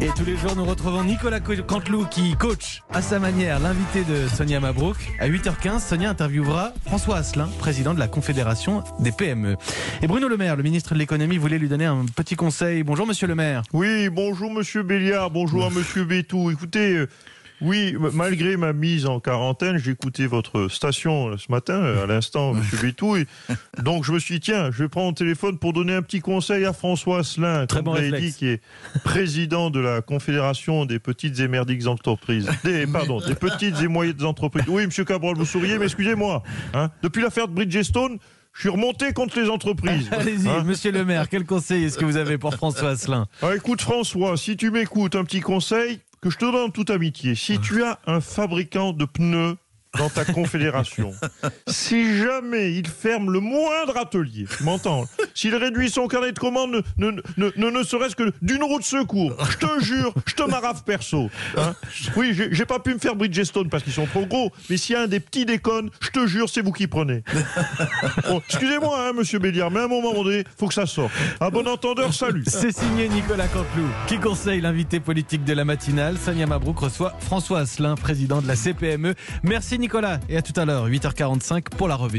Et tous les jours, nous retrouvons Nicolas Canteloup qui coach à sa manière l'invité de Sonia Mabrouk. À 8h15, Sonia interviewera François Asselin, président de la Confédération des PME. Et Bruno Le Maire, le ministre de l'économie, voulait lui donner un petit conseil. Bonjour monsieur Le Maire. Oui, bonjour monsieur Béliard, bonjour à monsieur Bétou. Écoutez, oui, malgré ma mise en quarantaine, j'ai écouté votre station ce matin, à l'instant, monsieur Bétou. Et donc je me suis dit, tiens, je vais prendre mon téléphone pour donner un petit conseil à François Asselin, Très bon comme vous l'avez réflexe. dit, qui est président de la Confédération des petites et merdiques entreprises. Des petites et moyennes entreprises. Oui, monsieur Cabral, vous souriez, mais excusez-moi. Hein, depuis l'affaire de Bridgestone, je suis remonté contre les entreprises. Allez-y, Hein. monsieur Le Maire, quel conseil est-ce que vous avez pour François Asselin? Écoute François, si tu m'écoutes, un petit conseil que je te donne en toute amitié. Si tu as un fabricant de pneus dans ta confédération, si jamais il ferme le moindre atelier, tu m'entends, s'il réduit son carnet de commandes ne serait-ce que d'une roue de secours, je te jure, je te marave perso. Hein. Oui, j'ai pas pu me faire Bridgestone parce qu'ils sont trop gros, mais s'il y a un des petits déconnes, je te jure, c'est vous qui prenez. Bon, excusez-moi, hein, monsieur Béliard, mais à un moment donné, faut que ça sorte. À bon entendeur, salut. C'est signé Nicolas Canteloup qui conseille l'invité politique de la matinale. Sonia Mabrouk reçoit François Asselin, président de la CPME. Merci Nicolas et à tout à l'heure, 8h45 pour la revue.